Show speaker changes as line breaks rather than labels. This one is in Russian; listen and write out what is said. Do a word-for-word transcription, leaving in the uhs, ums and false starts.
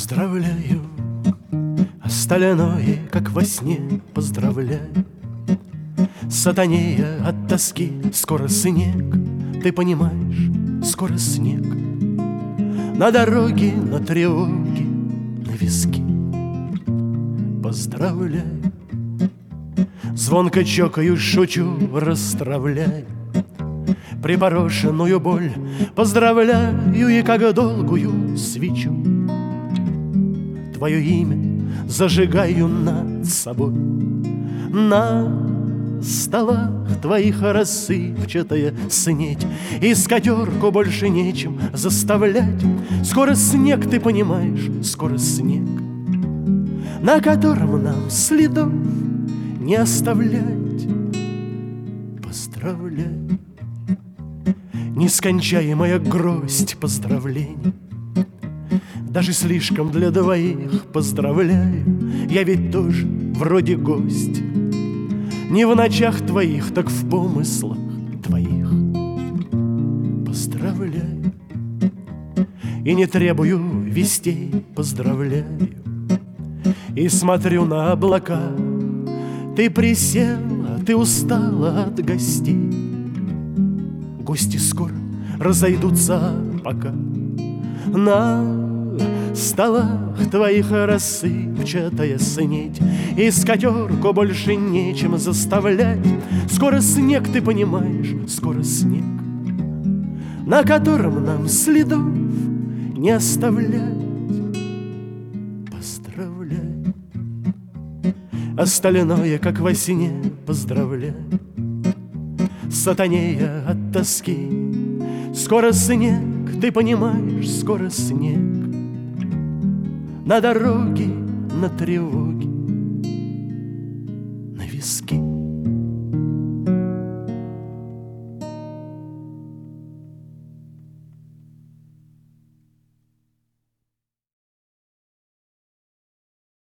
Поздравляю, остальное, как во сне, поздравляю. Сатанея от тоски, скоро снег, ты понимаешь, скоро снег. На дороге, на тревоге, на виски. Поздравляю, звонко чокаю, шучу, расстравляю припорошенную боль. Поздравляю и как долгую свечу твое имя зажигаю над собой. На столах твоих рассыпчатая снедь, и скатерку больше нечем заставлять. Скоро снег, ты понимаешь, скоро снег, на котором нам следов не оставлять. Поздравляю, нескончаемая гроздь поздравлений, даже слишком для двоих. Поздравляю, я ведь тоже вроде гость, не в ночах твоих, так в помыслах твоих. Поздравляю, и не требую вестей. Поздравляю, и смотрю на облака. Ты присела, ты устала от гостей. Гости скоро разойдутся, пока на столах твоих рассыпчатая снедь, и скатерку больше нечем заставлять. Скоро снег, ты понимаешь, скоро снег, на котором нам следов не оставлять. Поздравляю, остальное, как во сне, поздравляю. Сатанея от тоски, скоро снег, ты понимаешь, скоро снег. На дороге, на тревоге, на виски.